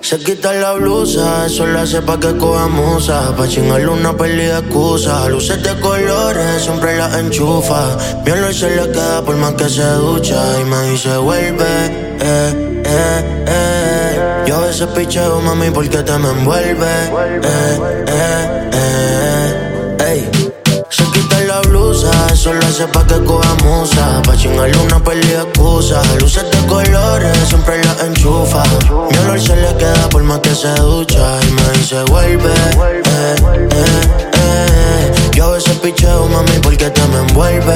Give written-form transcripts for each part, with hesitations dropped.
Se quita la blusa, eso lo hace pa' que coja musa. Pa' chingarle una peli de excusa. Luces de colores, siempre las enchufa. Mi olor se le queda por más que se ducha. Y me dice vuelve, Yo a veces picheo, mami, porque te me envuelve, ey. Se quita la blusa, eso lo hace pa' que coja musa. Pa' chingarle una peli de excusa. Luces de colores, siempre las enchufa. Mi olor se le queda por más que se ducha. Y me dice vuelve, Yo a veces picheo, mami, porque te me envuelve,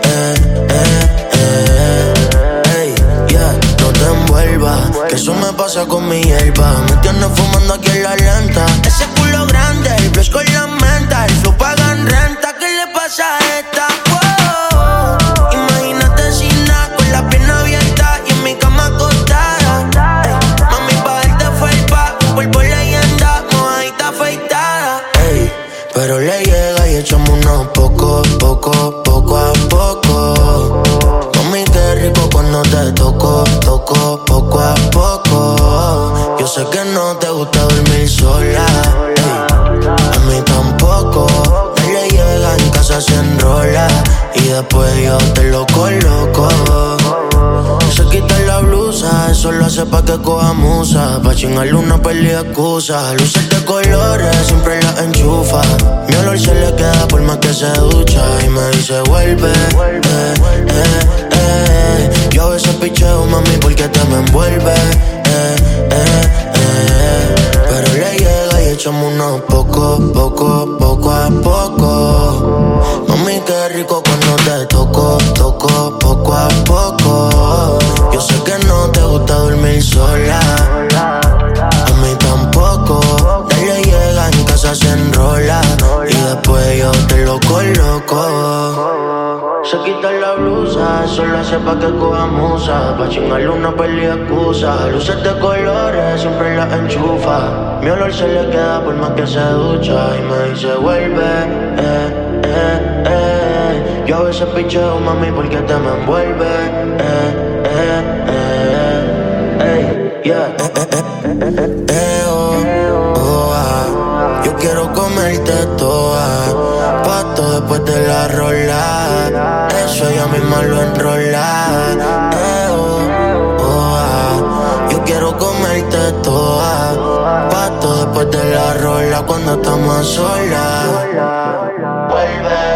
ey, yeah, no te envuelvas, que eso me pasa con mi hierba. Me tienes fumando aquí en la lenta. Ese culo grande, el blush con la menta. El flow pagan renta, ¿qué le pasa a esta? Wow. Imagínate sin nada, con la pierna abierta y en mi cama acostada. Mami, pa' darte felpa, cuerpo leyenda, mojadita afeitada. Ey, pero le llega y echamos unos poco a poco. Mami, qué rico cuando te toco poco a poco. Yo sé que no te gusta dormir sola, a mí tampoco. Él le llega, en casa se enrola y después yo te lo coloco. Se quita la blusa, eso lo hace pa' que coja musa. Pa' chingarle una peli de excusa. Luces de colores, siempre las enchufa. Mi olor se le queda por más que se ducha. Y me dice vuelve, Yo a veces picheo, mami, porque te me envuelve, pero le llega y echamos unos poco a poco. Mami, qué rico cuando te toco poco a poco. Yo sé que no te gusta dormir sola, a mí tampoco. Dale llega, en casa se enrola y después yo te lo coloco. Se quita la blusa, eso lo hace pa' que coja musa. Pa' chingarle una peli de excusa. Luces de colores, siempre las enchufa. Mi olor se le queda por más que se ducha. Y me dice vuelve, Yo a veces picheo, mami, porque te me envuelve, ey, yeah. Yo quiero comerte toda, pato después de la rola. Eso ella misma lo enrola. Yo quiero comerte toda, pato después de la rola cuando estamos a solas. Vuelve.